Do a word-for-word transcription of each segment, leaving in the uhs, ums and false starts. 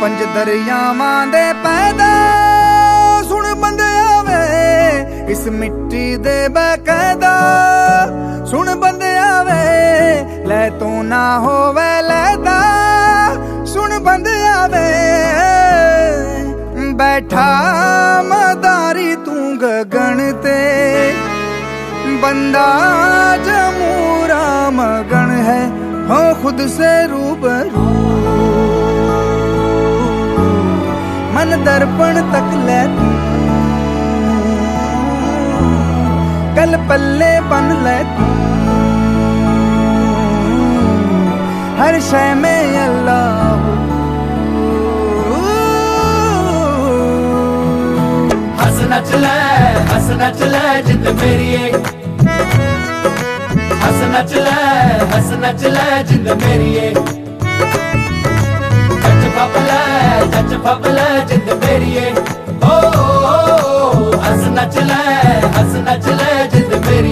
पंज दरियावां दे पैदा सुन बंदिया वे इस मिट्टी दे बकायदा सुन बंदिया वे ले तो ना होवे लैदा सुन बंदिया वे बैठा मदारी तू गगन ते बंदा जमूरा मगन है हो खुद से रूबरू मन दर्पण तक ले तू गल पल्ले बन ले तू हर शय में अल्लाह हस नच ले हस नच ले जिंद मेरी हस नच ले हस नच ले जिंद मेरी चच फपले चच फपले जिंद मेरी ओ हस नच ले हस नच ले जिंद मेरी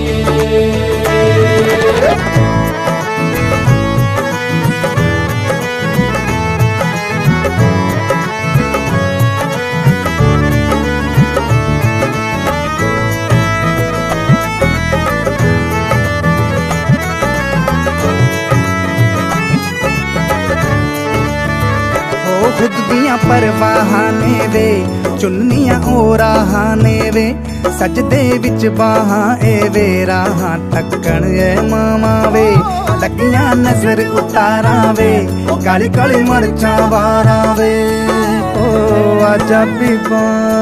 खुद दियां परवाहाने वे चुन्नियां ओ राहाने वे सजदे विच बाहां ए वे राहां तक्कण ए मामा वे लगियां नजर उतारा वे काली काली मरचां वारा वे ओ आजा पीपा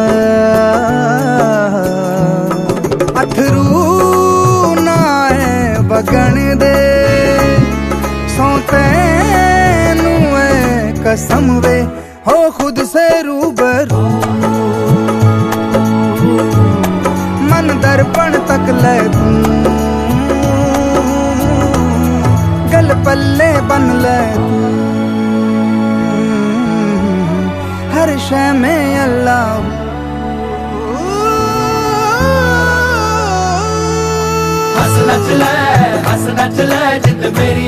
अथरू ना है बगन दे सोते कसम वे हो खुद से रूबरू मन दर्पण तक ले तू गल पल्ले बन ले तू हर शय में अल्लाह हस नच ले हस नच ले जिंद मेरी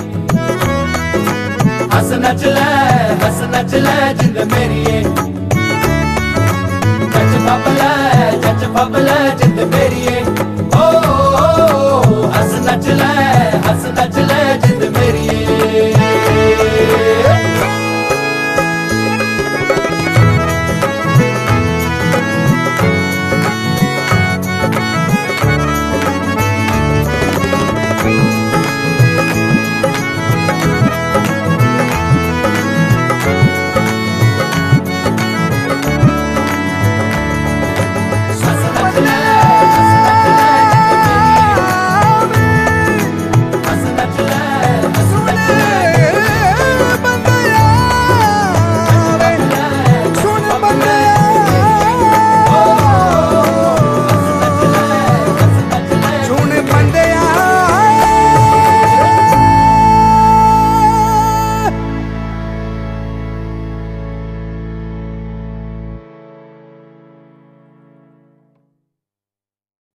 हस नच ले हस नच ले जिंद मेरी चच फपले चच फपले जिंद मेरी